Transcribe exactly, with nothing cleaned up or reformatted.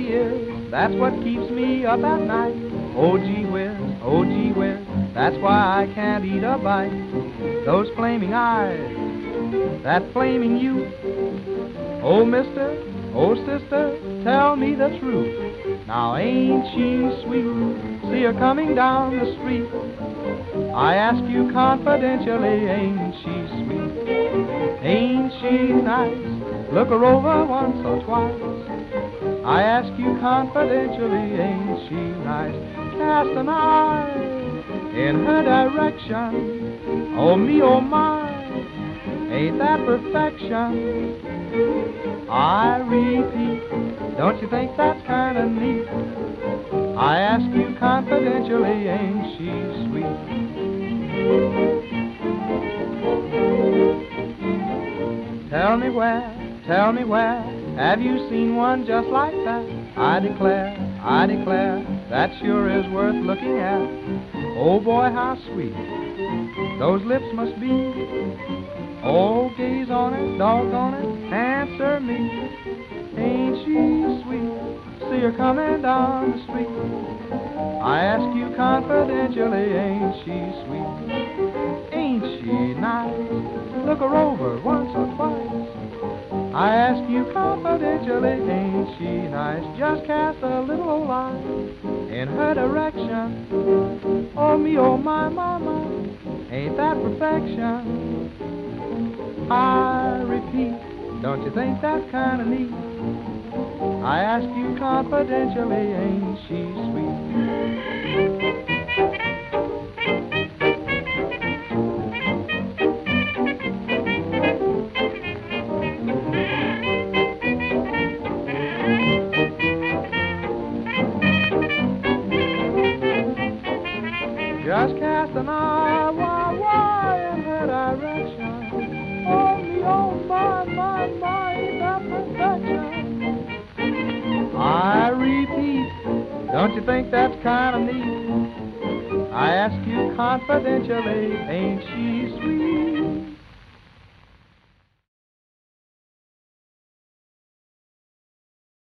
she is, that's what keeps me up at night. Oh gee whiz, oh gee whiz, that's why I can't eat a bite. Those flaming eyes, that flaming youth. Oh mister, oh sister, tell me the truth. Now ain't she sweet, see her coming down the street. I ask you confidentially, ain't she sweet? Ain't she nice? Look her over once or twice. I ask you confidentially, ain't she nice? Cast an eye in her direction. Oh me, oh my, ain't that perfection? I repeat, don't you think that's kinda neat? I ask you confidentially, ain't she sweet? Tell me where, tell me where, have you seen one just like that? I declare, I declare, that sure is worth looking at. Oh boy, how sweet those lips must be. Oh, gaze on it, doggone it, answer me. Ain't she sweet, see her coming down the street. I ask you confidentially, ain't she sweet? Ain't she nice? Look her over once or twice. I ask you confidentially, ain't she nice? Just cast a little old eye in her direction. Oh me, oh my, my, my, ain't that perfection? I repeat, don't you think that's kinda neat? I ask you confidentially, ain't she sweet? Just cast an eye, why, why, in her direction. Oh me, oh my, my, my, ain't that perfection? I repeat, don't you think that's kinda neat? I ask you confidentially, ain't she sweet?